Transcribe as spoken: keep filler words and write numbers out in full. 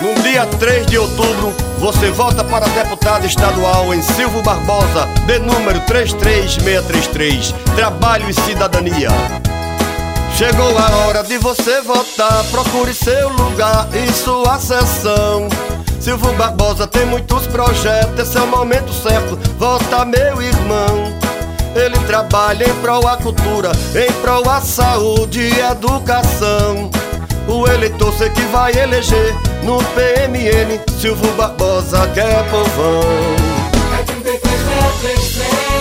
No dia três de outubro, você vota para deputado estadual em Silvio Barbosa, de número três três seis três três, Trabalho e Cidadania. Chegou a hora de você votar, procure seu lugar e sua sessão. Silvio Barbosa tem muitos projetos, esse é o momento certo, vota meu irmão. Ele trabalha em prol à cultura, em prol à saúde e educação. O eleitor sei que vai eleger no P M N, Silvio Barbosa que é povão. É trinta e três, seis três três.